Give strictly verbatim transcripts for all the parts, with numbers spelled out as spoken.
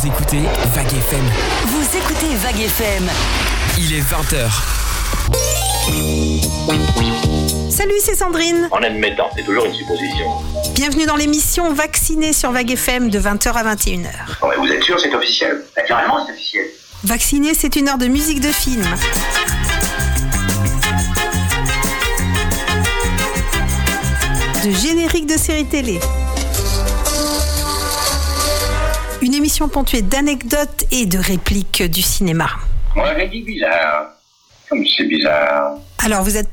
écoutez Vague F M. Vous écoutez Vague F M. Il est vingt heures. Salut, c'est Sandrine. En admettant, c'est toujours une supposition. Bienvenue dans l'émission Vacciné sur Vague F M de vingt heures à vingt et une heures. Oh, vous êtes sûr, c'est officiel? Naturellement, c'est officiel. Vacciné, c'est une heure de musique de film. De générique de séries télé. Une émission ponctuée d'anecdotes et de répliques du cinéma. Moi, j'ai dit bizarre. Comme c'est bizarre. Alors, vous êtes prêts ?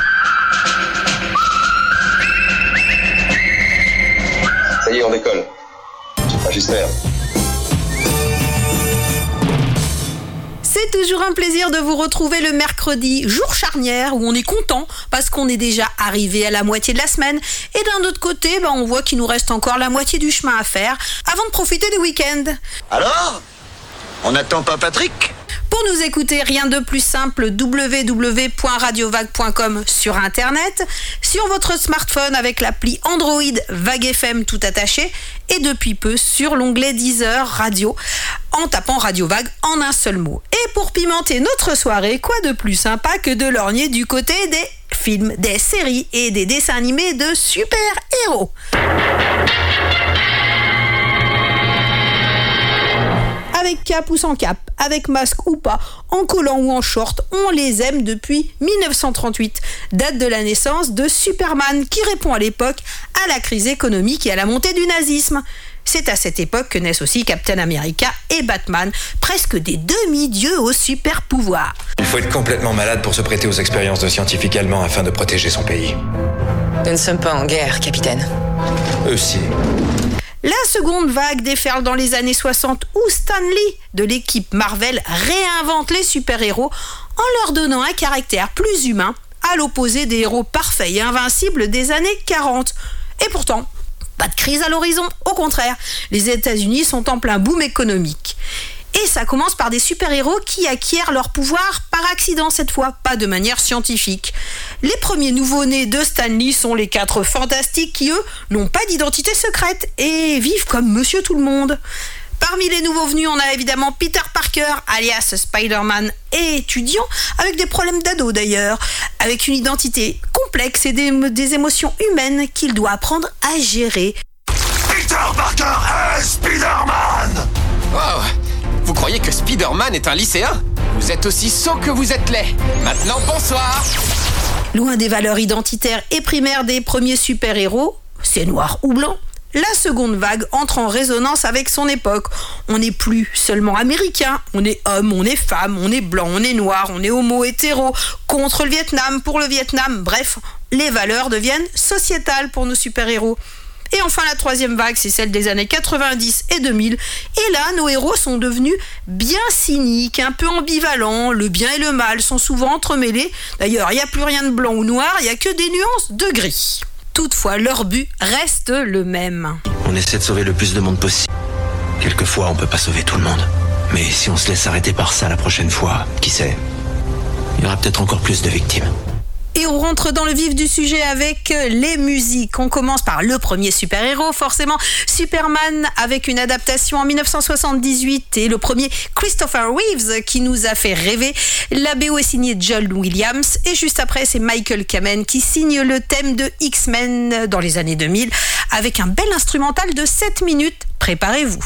Ça y est, on décolle. Ah, j'espère. C'est toujours un plaisir de vous retrouver le mercredi, jour charnière, où on est content parce qu'on est déjà arrivé à la moitié de la semaine. Et d'un autre côté, bah, on voit qu'il nous reste encore la moitié du chemin à faire avant de profiter du week-end. Alors ? On n'attend pas Patrick ? Pour nous écouter, rien de plus simple, w w w point radio vague point com sur internet, sur votre smartphone avec l'appli Android Vague F M tout attaché et depuis peu sur l'onglet Deezer Radio en tapant Radio Vague en un seul mot. Et pour pimenter notre soirée, quoi de plus sympa que de lorgner du côté des films, des séries et des dessins animés de super-héros. Avec cap ou sans cap, avec masque ou pas, en collant ou en short, on les aime depuis dix-neuf cent trente-huit, date de la naissance de Superman, qui répond à l'époque à la crise économique et à la montée du nazisme. C'est à cette époque que naissent aussi Captain America et Batman, presque des demi-dieux aux super pouvoirs. Il faut être complètement malade pour se prêter aux expériences de scientifiques allemands afin de protéger son pays. Nous ne sommes pas en guerre, capitaine. Eux si. La seconde vague déferle dans les années soixante où Stan Lee de l'équipe Marvel réinvente les super-héros en leur donnant un caractère plus humain à l'opposé des héros parfaits et invincibles des années quarante. Et pourtant, pas de crise à l'horizon, au contraire, les États-Unis sont en plein boom économique. Et ça commence par des super-héros qui acquièrent leur pouvoir par accident cette fois, pas de manière scientifique. Les premiers nouveau-nés de Stan Lee sont les quatre fantastiques qui, eux, n'ont pas d'identité secrète et vivent comme Monsieur Tout-le-Monde. Parmi les nouveaux venus, on a évidemment Peter Parker, alias Spider-Man, et étudiant, avec des problèmes d'ado d'ailleurs, avec une identité complexe et des, des émotions humaines qu'il doit apprendre à gérer. Peter Parker est Spider-Man ! Wow. Vous croyez que Spider-Man est un lycéen ? Vous êtes aussi sot que vous êtes laid. Maintenant, bonsoir. Loin des valeurs identitaires et primaires des premiers super-héros, c'est noir ou blanc, la seconde vague entre en résonance avec son époque. On n'est plus seulement américain, on est homme, on est femme, on est blanc, on est noir, on est homo, hétéro, contre le Vietnam, pour le Vietnam, bref, les valeurs deviennent sociétales pour nos super-héros. Et enfin, la troisième vague, c'est celle des années quatre-vingt-dix et deux mille. Et là, nos héros sont devenus bien cyniques, un peu ambivalents. Le bien et le mal sont souvent entremêlés. D'ailleurs, il n'y a plus rien de blanc ou noir, il n'y a que des nuances de gris. Toutefois, leur but reste le même. On essaie de sauver le plus de monde possible. Quelquefois, on peut pas sauver tout le monde. Mais si on se laisse arrêter par ça la prochaine fois, qui sait, il y aura peut-être encore plus de victimes. Et on rentre dans le vif du sujet avec les musiques. On commence par le premier super-héros, forcément, Superman, avec une adaptation en dix-neuf cent soixante-dix-huit et le premier Christopher Reeves qui nous a fait rêver. La B O est signée John Williams et juste après, c'est Michael Kamen qui signe le thème de X-Men dans les années deux mille avec un bel instrumental de sept minutes. Préparez-vous.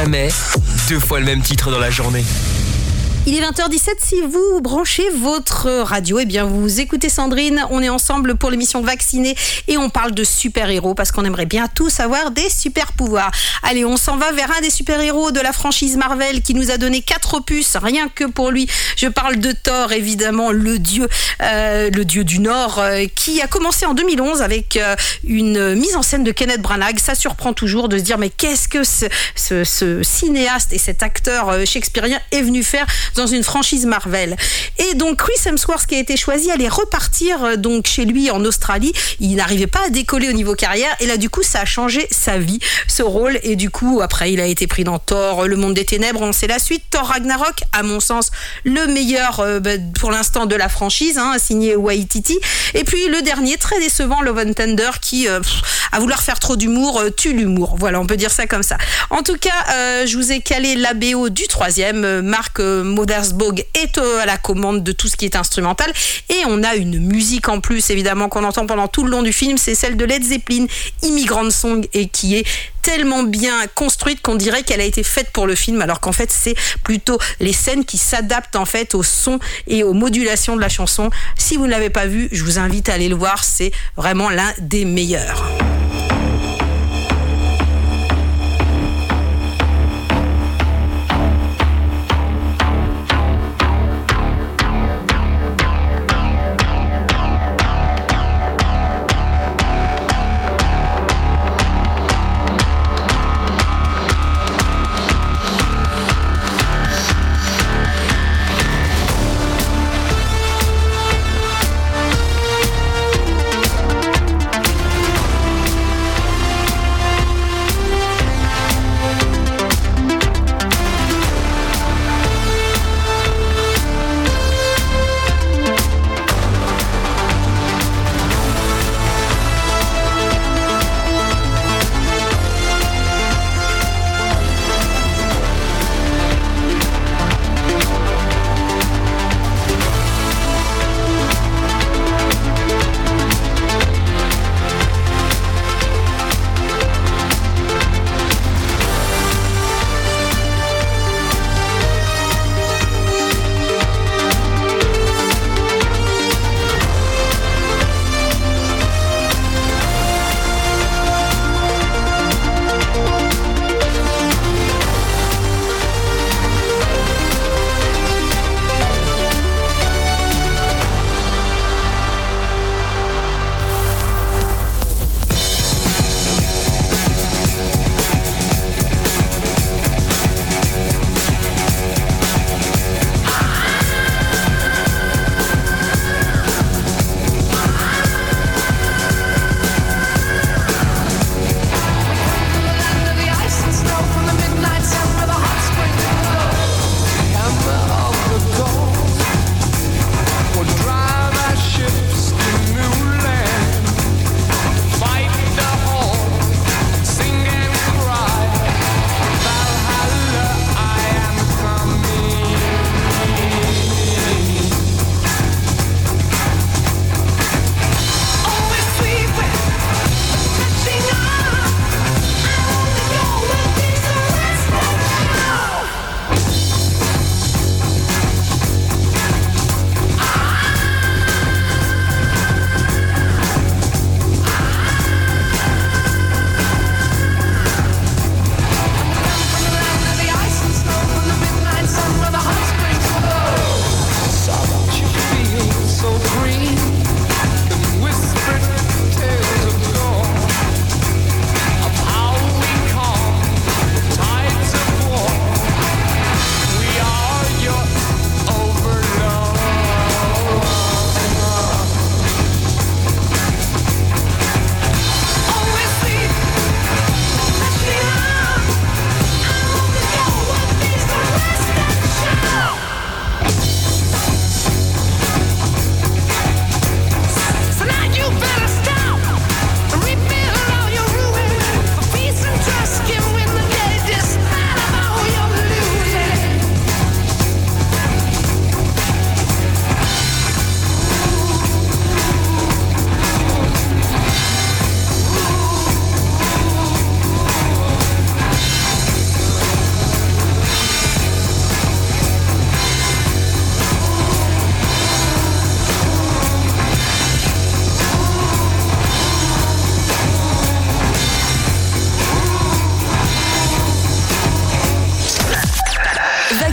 jamais deux fois le même titre dans la journée. Il est vingt heures dix-sept, si vous branchez votre radio, eh bien vous écoutez Sandrine, on est ensemble pour l'émission Vacciné et on parle de super-héros parce qu'on aimerait bien tous avoir des super-pouvoirs. Allez, on s'en va vers un des super-héros de la franchise Marvel qui nous a donné quatre opus, rien que pour lui. Je parle de Thor, évidemment, le dieu, euh, le dieu du Nord, euh, qui a commencé en deux mille onze avec euh, une mise en scène de Kenneth Branagh. Ça surprend toujours de se dire, mais qu'est-ce que ce, ce, ce cinéaste et cet acteur euh, shakespearien est venu faire dans une franchise Marvel. Et donc Chris Hemsworth qui a été choisi allait repartir donc chez lui en Australie. Il n'arrivait pas à décoller au niveau carrière et là du coup ça a changé sa vie, ce rôle, et du coup après il a été pris dans Thor, le monde des ténèbres, on sait la suite. Thor Ragnarok, à mon sens le meilleur euh, bah, pour l'instant de la franchise, hein, signé Waititi. Et puis le dernier très décevant, Love and Thunder, qui euh, pff, à vouloir faire trop d'humour euh, tue l'humour, voilà, on peut dire ça comme ça. En tout cas euh, je vous ai calé la B O du troisième. euh, Marc euh, Mothersbaugh est à la commande de tout ce qui est instrumental et on a une musique en plus évidemment qu'on entend pendant tout le long du film, c'est celle de Led Zeppelin, Immigrant Song, et qui est tellement bien construite qu'on dirait qu'elle a été faite pour le film, alors qu'en fait c'est plutôt les scènes qui s'adaptent en fait au son et aux modulations de la chanson. Si vous ne l'avez pas vu, je vous invite à aller le voir, c'est vraiment l'un des meilleurs.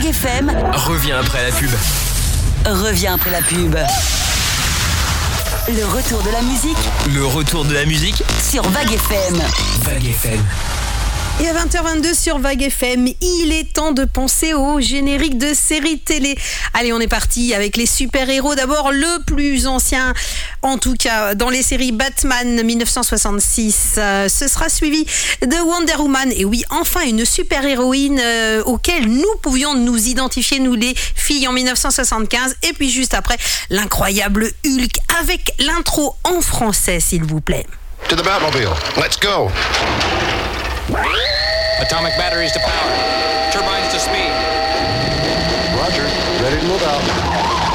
Vague F M revient après la pub. revient après la pub. Le retour de la musique Le retour de la musique sur Vague F M. Vague F M. Et à vingt heures vingt-deux sur Vague F M, il est temps de penser au générique de séries télé. Allez, on est parti avec les super-héros. D'abord, le plus ancien, en tout cas, dans les séries Batman dix-neuf cent soixante-six. Euh, ce sera suivi de Wonder Woman. Et oui, enfin, une super-héroïne euh, auquel nous pouvions nous identifier, nous les filles, en dix-neuf cent soixante-quinze. Et puis juste après, l'incroyable Hulk avec l'intro en français, s'il vous plaît. To the Batmobile. Let's go. Atomic batteries to power. Turbines to speed. Roger. Ready to move out.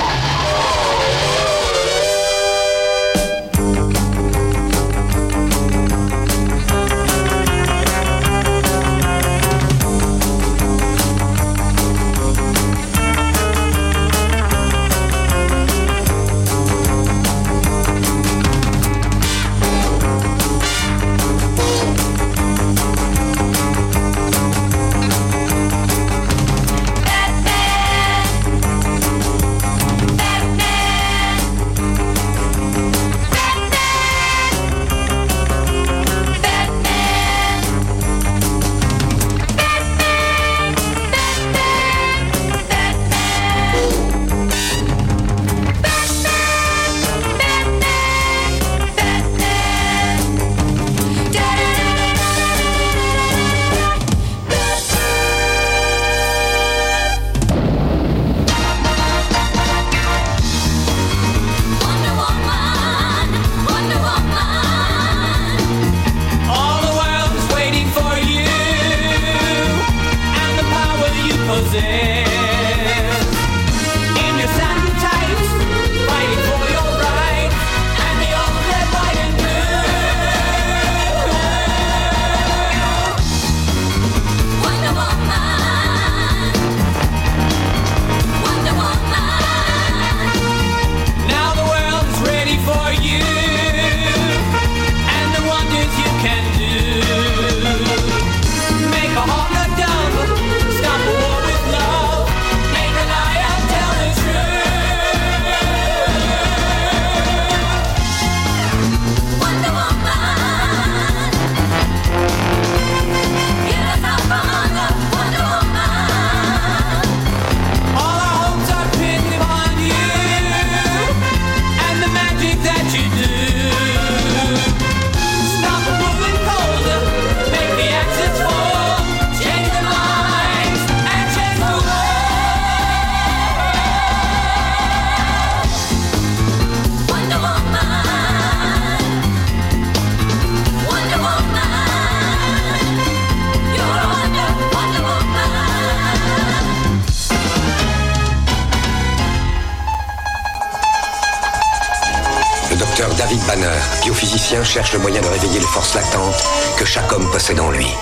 David Banner, biophysicien, cherche le moyen de réveiller les forces latentes que chaque homme possède en lui.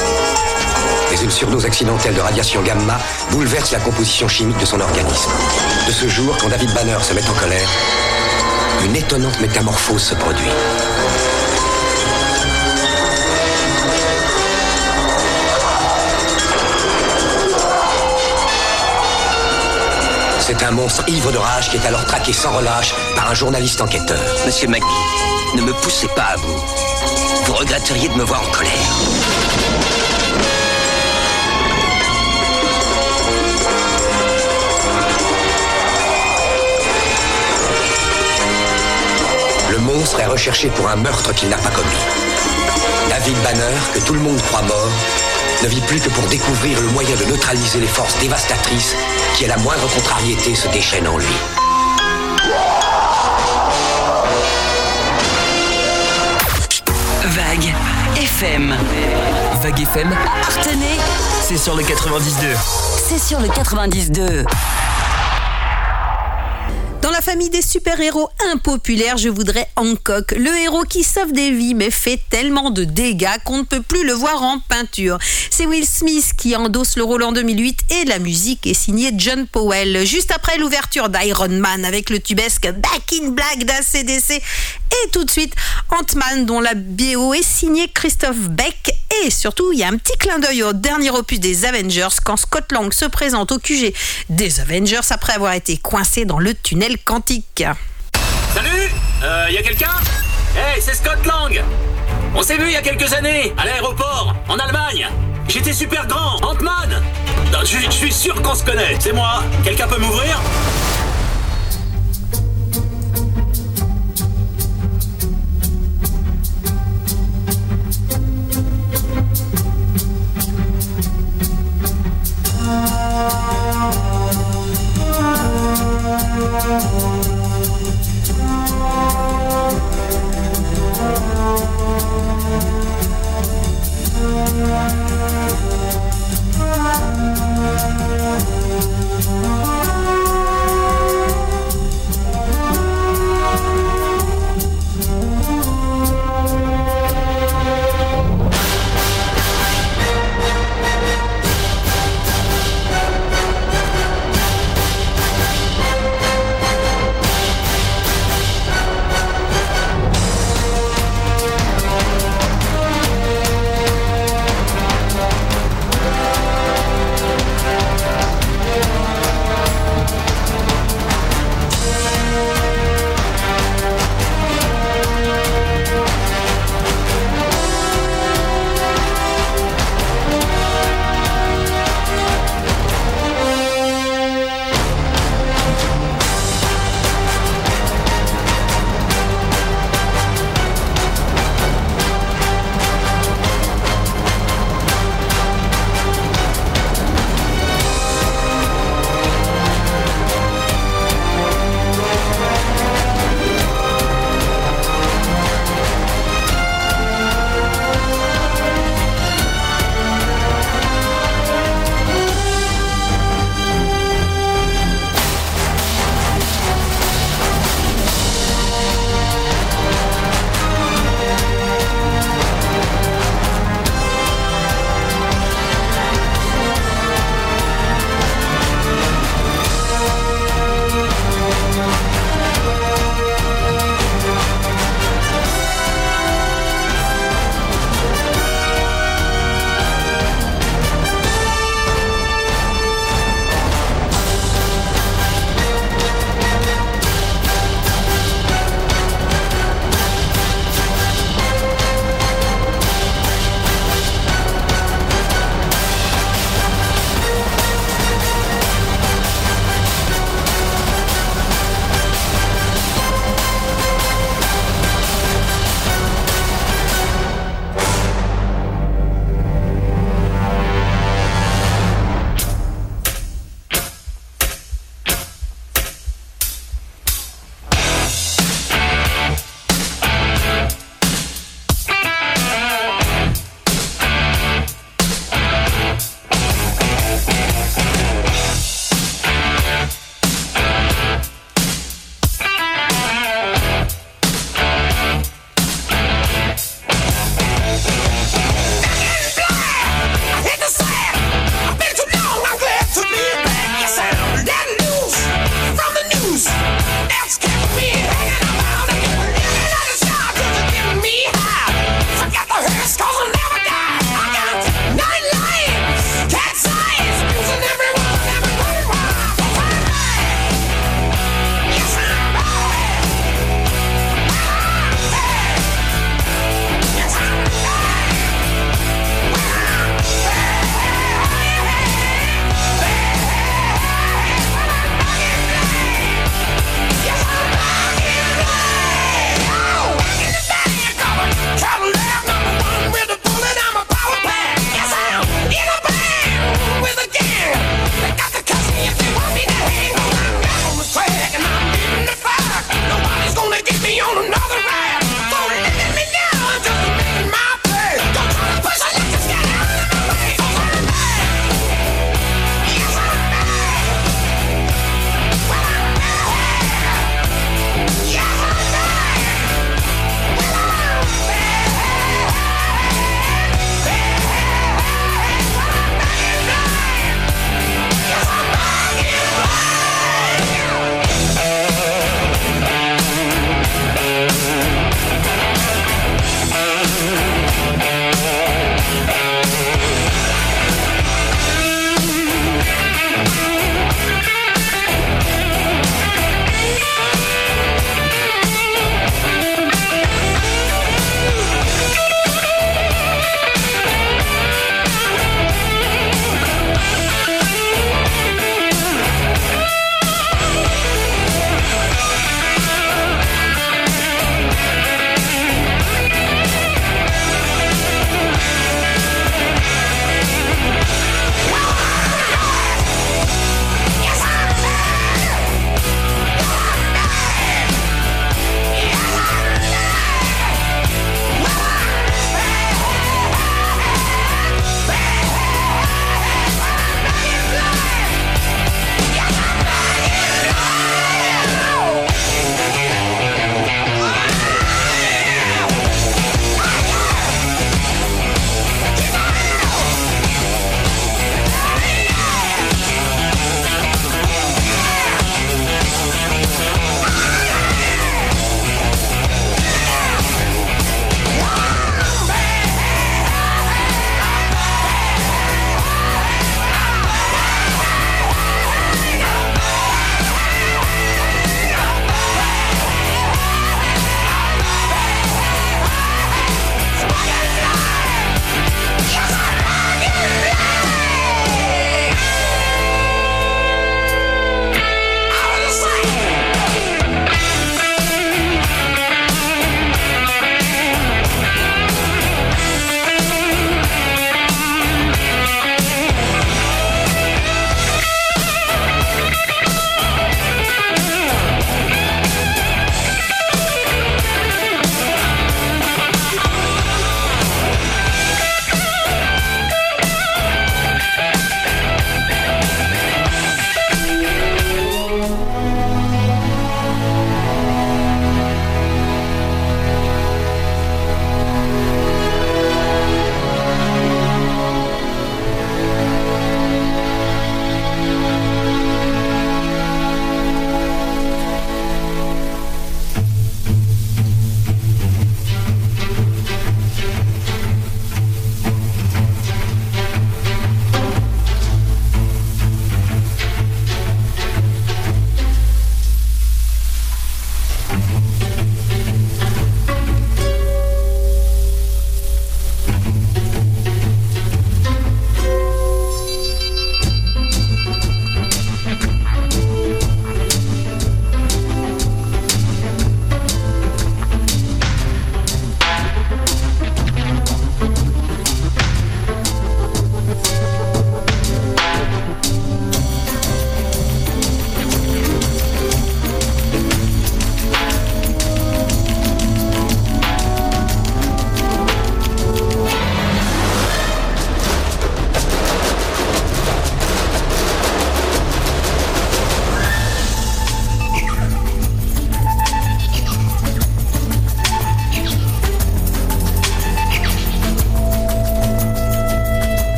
Mais une surdose accidentelle de radiation gamma bouleverse la composition chimique de son organisme. De ce jour, quand David Banner se met en colère, une étonnante métamorphose se produit. C'est un monstre ivre de rage qui est alors traqué sans relâche par un journaliste enquêteur. Monsieur McGee, ne me poussez pas à bout. Vous regretteriez de me voir en colère. Le monstre est recherché pour un meurtre qu'il n'a pas commis. David Banner, que tout le monde croit mort, ne vit plus que pour découvrir le moyen de neutraliser les forces dévastatrices qui, à la moindre contrariété, se déchaînent en lui. Vague F M. Vague F M. Partenay. C'est sur le quatre-vingt-dix deux. C'est sur le quatre-vingt-dix deux. Dans la famille des super-héros impopulaires, je voudrais Hancock, le héros qui sauve des vies mais fait tellement de dégâts qu'on ne peut plus le voir en peinture. C'est Will Smith qui endosse le rôle en deux mille huit et la musique est signée John Powell. Juste après l'ouverture d'Iron Man avec le tubesque Back in Black d'A C D C. Et tout de suite, Ant-Man dont la B O est signée Christophe Beck. Et surtout, il y a un petit clin d'œil au dernier opus des Avengers quand Scott Lang se présente au Q G des Avengers après avoir été coincé dans le tunnel quantique. Salut, euh, y a quelqu'un ? Hey, c'est Scott Lang. On s'est vu il y a quelques années, à l'aéroport, en Allemagne. J'étais super grand, Ant-Man. Je, je suis sûr qu'on se connaît, c'est moi. Quelqu'un peut m'ouvrir ?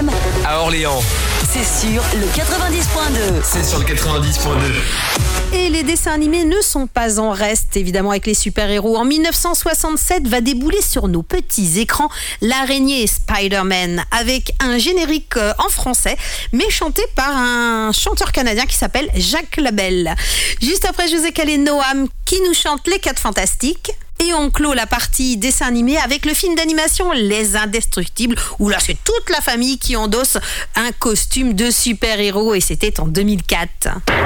F M. À Orléans. C'est sur le quatre-vingt-dix point deux. C'est sur le quatre-vingt-dix point deux. Et les dessins animés ne sont pas en reste, évidemment, avec les super-héros. En mille neuf cent soixante-sept va débouler sur nos petits écrans l'araignée Spider-Man, avec un générique en français, mais chanté par un chanteur canadien qui s'appelle Jacques Labelle. Juste après, je vous ai calé Noam qui nous chante Les Quatre Fantastiques. Et on clôt la partie dessin animé avec le film d'animation Les Indestructibles, où là c'est toute la famille qui endosse un costume de super-héros, et c'était en deux mille quatre.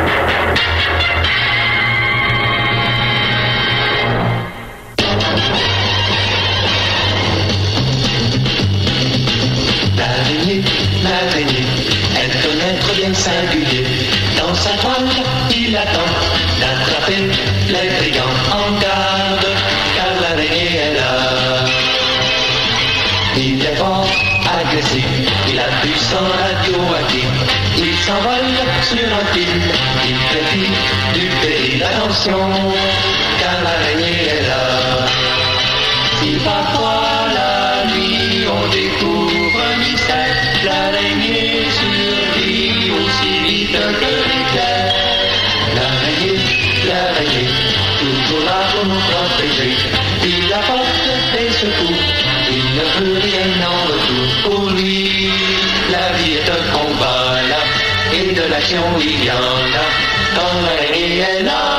L'araignée, l'araignée, elle donne un être bien singulier. Dans sa toile, il attend d'attraper les brigands. En garde, car l'araignée est là. Il est fort, agressif, il a du sang radioactif. Il s'envole sur un fil, il fait fi du péril. Attention, car l'araignée est là. Si parfois la nuit on découvre un mystère, l'araignée survit aussi vite que l'éclair. L'araignée, l'araignée, toujours là pour nous protéger. Il apporte des secours, il ne peut rien en retour. Pour lui, la vie est un combat là, et de l'action il y en a, quand l'araignée est là.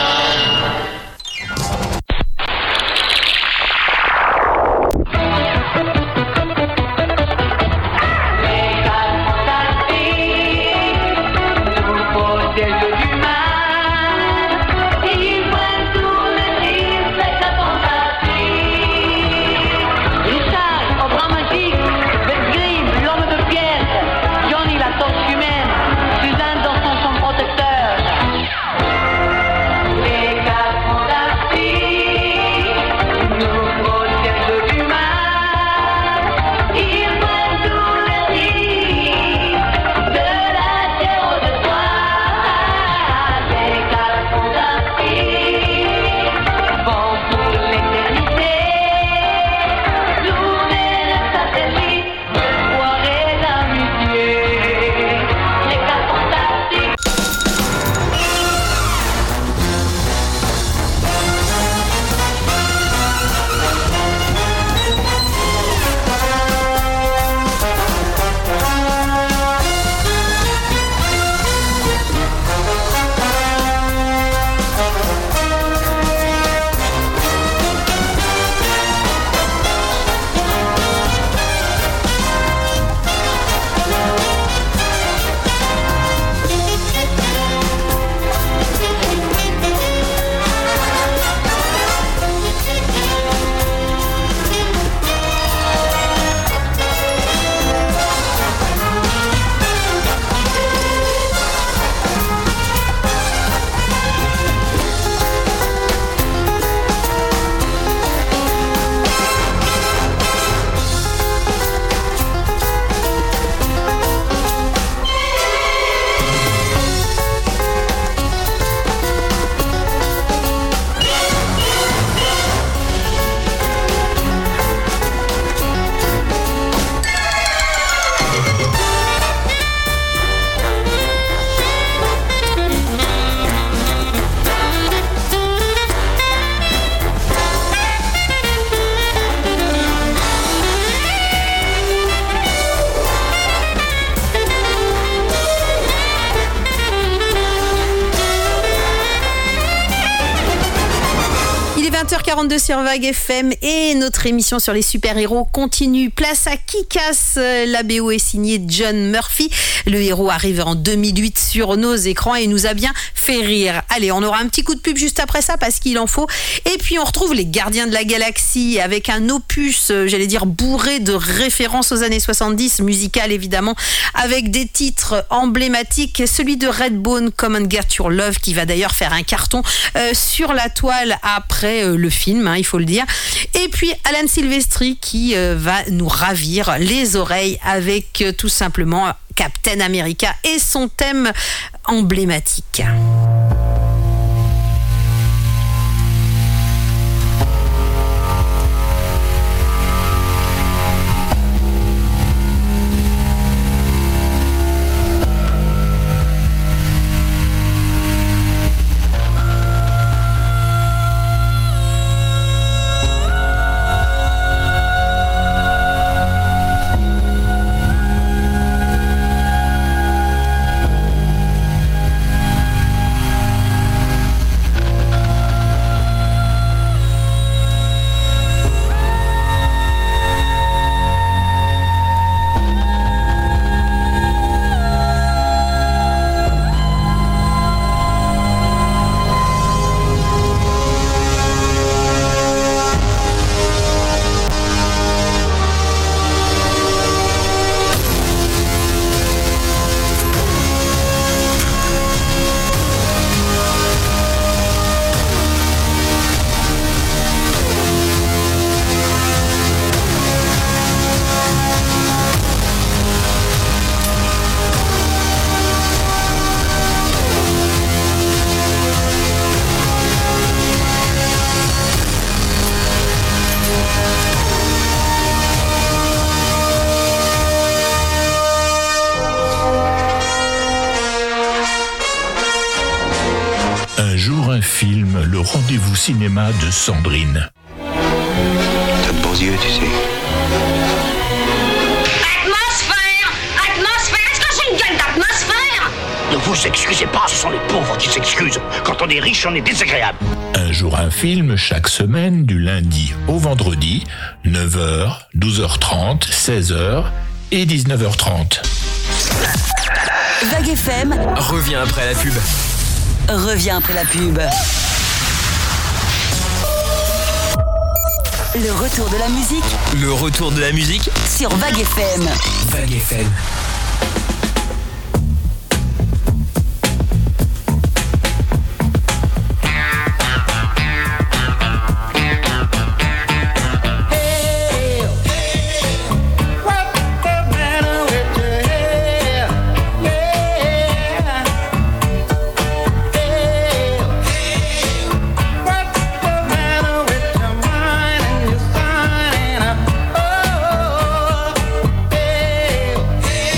vingt heures quarante-deux sur Vague F M et notre émission sur les super-héros continue. Place à Kick-Ass. La B O est signée John Murphy. Le héros arrive en deux mille huit sur nos écrans et nous a bien fait rire. Allez, on aura un petit coup de pub juste après ça parce qu'il en faut. Et puis on retrouve les Gardiens de la Galaxie avec un opus, j'allais dire, bourré de références aux années soixante-dix, musical évidemment, avec des titres emblématiques. Celui de Redbone, Come and Get Your Love, qui va d'ailleurs faire un carton euh, sur la toile après euh, le film, hein, il faut le dire. Et puis Alan Silvestri qui euh, va nous ravir les oreilles avec euh, tout simplement Captain America et son thème emblématique. rendez-vous cinéma de Sandrine. T'as de beaux yeux, tu sais. Atmosphère! Atmosphère! Est-ce que j'ai une gueule d'atmosphère? Ne vous excusez pas, ce sont les pauvres qui s'excusent. Quand on est riche, on est désagréable. Un jour un film chaque semaine du lundi au vendredi, neuf heures, douze heures trente, seize heures et dix-neuf heures trente. Vague F M revient après la pub. Revient après la pub. Le retour de la musique. Le retour de la musique sur Vague F M. Vague F M. Hey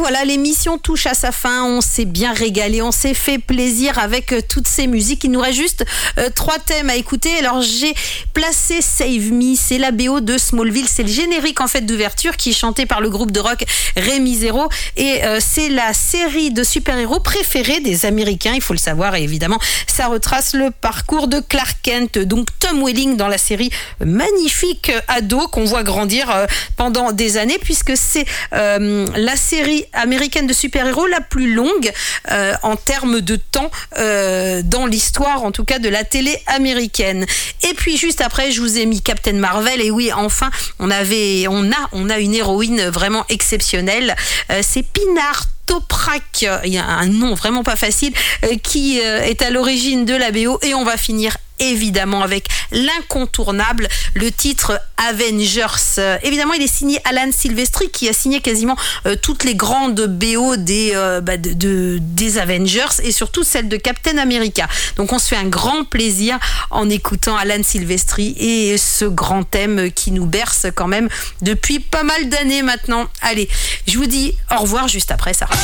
voilà, l'émission touche à sa fin. On s'est bien régalé, on s'est fait plaisir avec euh, toutes ces musiques. Il nous reste juste euh, trois thèmes à écouter. Alors j'ai placé Save Me, c'est la B O de Smallville, c'est le générique en fait d'ouverture qui est chanté par le groupe de rock Rémi Zéro et euh, c'est la série de super-héros préférée des Américains, il faut le savoir, et évidemment ça retrace le parcours de Clark Kent, donc Tom Welling dans la série magnifique ado qu'on voit grandir euh, pendant des années puisque c'est euh, la série américaine de super-héros la plus longue euh, en termes de temps euh, dans l'histoire en tout cas de la télé américaine. Et puis juste après je vous ai mis Captain Marvel et oui enfin on avait on a on a une héroïne vraiment exceptionnelle, euh, c'est Pinar Toprak, il y a un nom vraiment pas facile, euh, qui euh, est à l'origine de la B O et on va finir évidemment avec l'incontournable, le titre Avengers. Euh, évidemment, il est signé Alan Silvestri qui a signé quasiment euh, toutes les grandes B O des, euh, bah, de, de, des Avengers et surtout celle de Captain America. Donc on se fait un grand plaisir en écoutant Alan Silvestri et ce grand thème qui nous berce quand même depuis pas mal d'années maintenant. Allez, je vous dis au revoir juste après ça.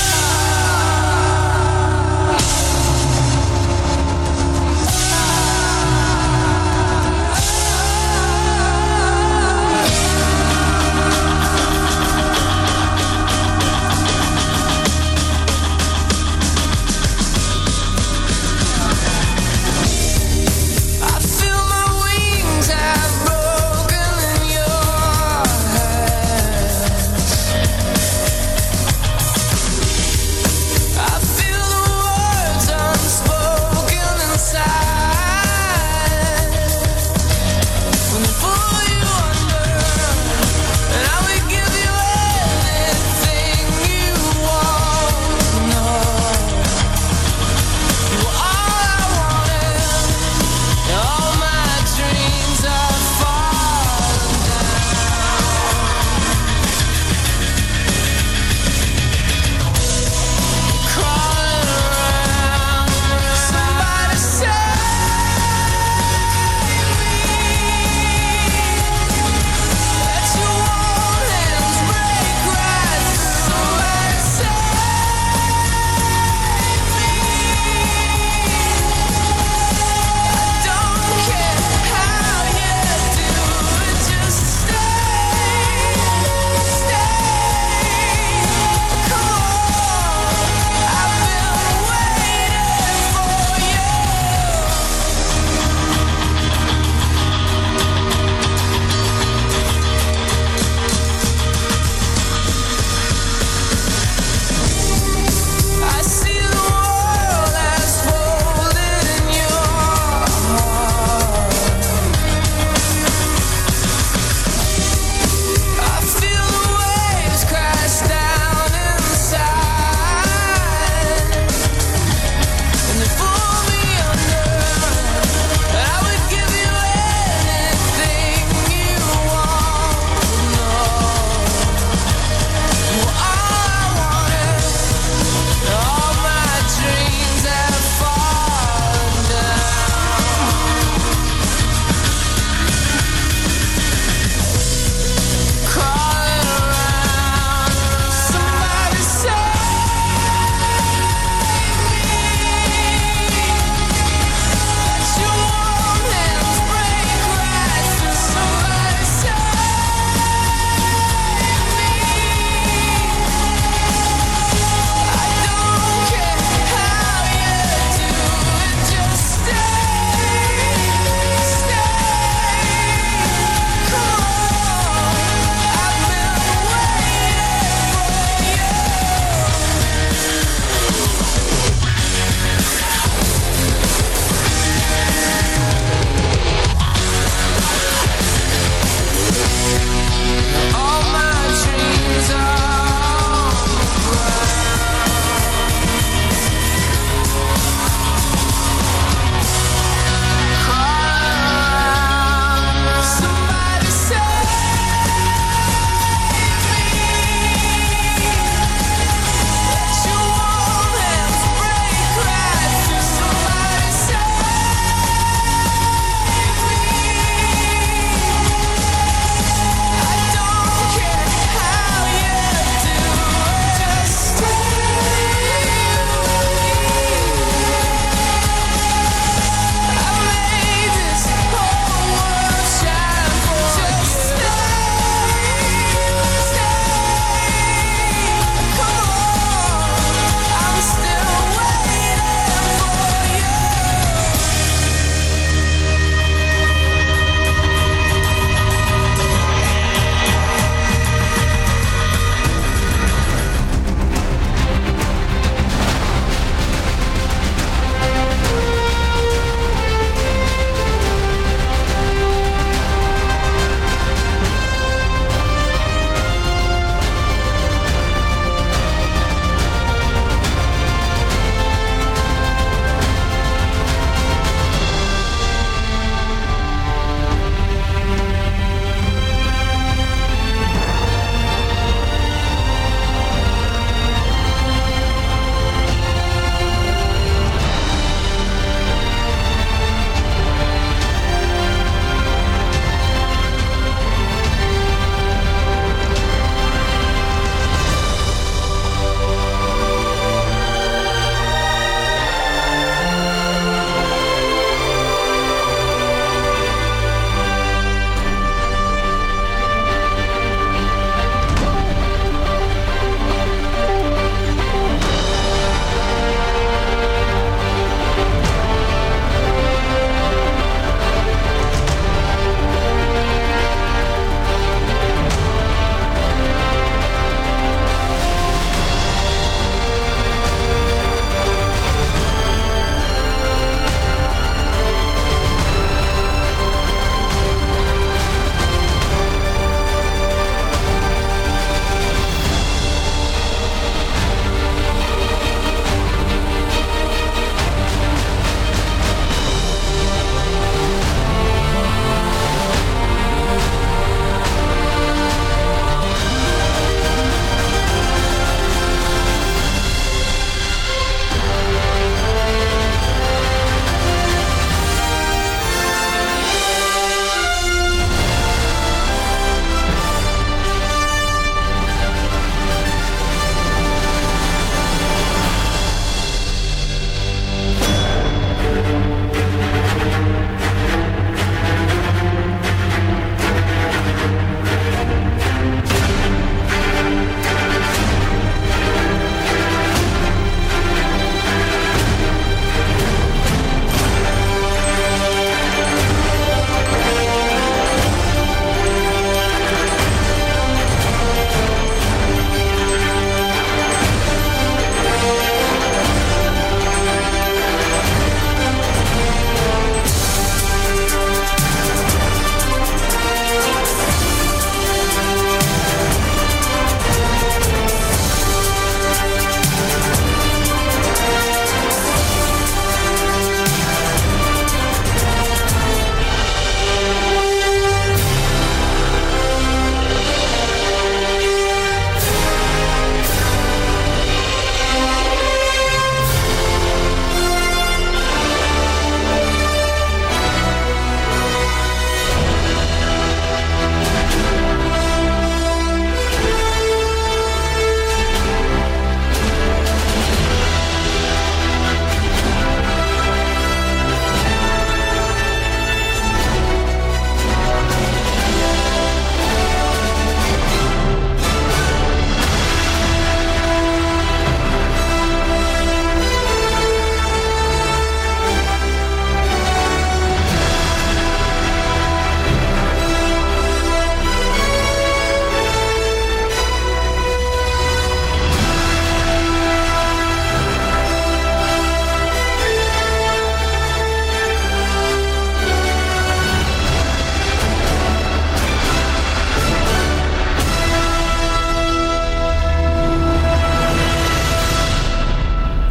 I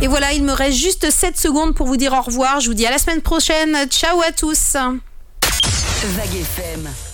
Et voilà, il me reste juste sept secondes pour vous dire au revoir. Je vous dis à la semaine prochaine. Ciao à tous. Vague F M.